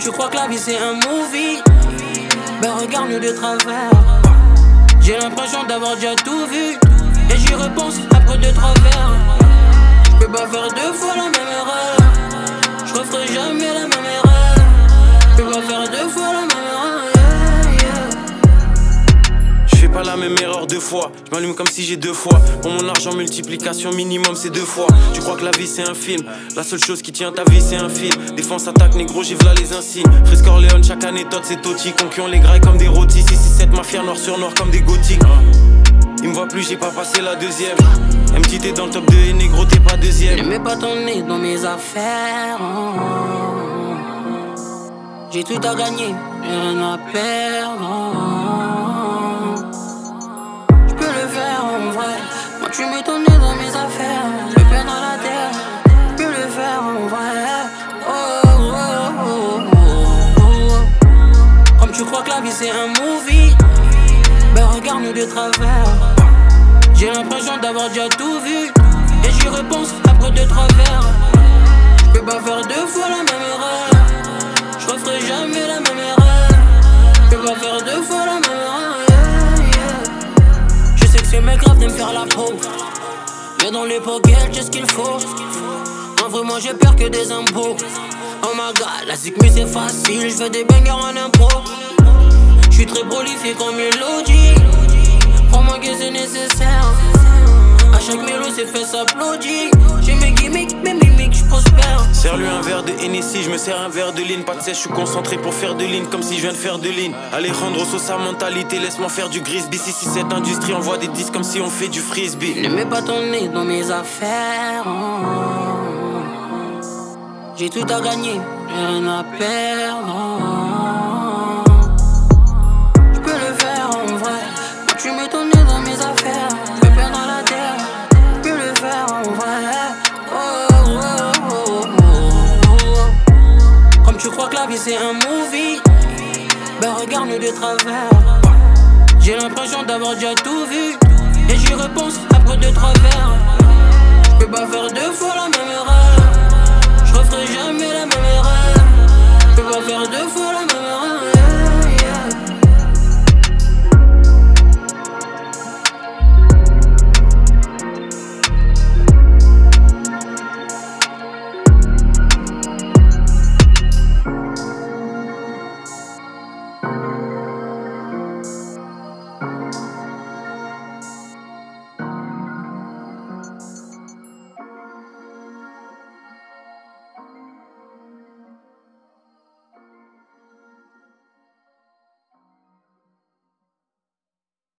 tu crois que la vie c'est un movie, ben regarde-nous de travers. J'ai l'impression d'avoir déjà tout vu, et j'y repense après 2-3 verres. J'peux pas faire 2 fois la même erreur, j'referai jamais la même erreur. J'peux pas faire 2 fois la même erreur, yeah, yeah. J'fais pas la même erreur 2 fois, j'm'allume comme si j'ai 2 fois. Pour mon argent multiplication minimum c'est 2 fois. Tu crois que la vie c'est un film, la seule chose qui tient ta vie c'est un fil. Défense attaque négro j'ai v'là les insignes. Frisco Orléans chaque anecdote c'est Totti. Conquillons les grailles comme des rôtis. 667 mafia noir sur noir comme des gothiques. Il me voit plus j'ai pas passé la deuxième. MT t'es dans le top 2 et négro t'es pas deuxième. Ne mets pas ton nez dans mes affaires, J'ai tout à gagner, j'ai rien à perdre. J'peux le faire en vrai. Moi tu mets ton nez dans mes affaires, j'vais perdre la terre. J'peux le faire en vrai. Oh, oh, oh, oh, oh. Comme tu crois que la vie c'est un movie, ben regarde-nous de travers. J'ai l'impression d'avoir déjà tout vu, et j'y repense après 2-3 verres. J'peux pas faire 2 fois la même erreur, j'referai jamais la même erreur. J'peux pas faire 2 fois la même erreur, yeah, yeah. Je sais que c'est mes graves de me faire la peau, mais dans les pockets j'ai ce qu'il faut. En vrai moi j'ai peur que des impôts. Oh my god, la zikmu c'est facile, j'fais des bangers en impro. J'suis très prolifique en mélodie, crois-moi que c'est nécessaire. À chaque mélo c'est fait s'applaudir. J'ai mes gimmicks, mes mimiques, j'prospère. Serre-lui un verre de Hennessy, je me sers un verre de ligne. Pas de sèche, je suis concentré pour faire de ligne, comme si je viens de faire de ligne. Alejandro Sosa mentalité, laisse-moi faire du grisby. Si cette industrie envoie des disques comme si on fait du frisbee. Ne mets pas ton nez dans mes affaires, J'ai tout à gagner, j'ai rien à perdre. J'peux le faire en vrai. Quand tu mets ton nez dans mes affaires, j'peux perdre la terre. J'peux le faire en vrai. Oh, oh, oh, oh, oh. Comme tu crois que la vie c'est un movie, ben regarde-nous de travers. J'ai l'impression d'avoir déjà tout vu, et j'y repense après 2-3 verres. J'peux pas faire 2 fois la même erreur,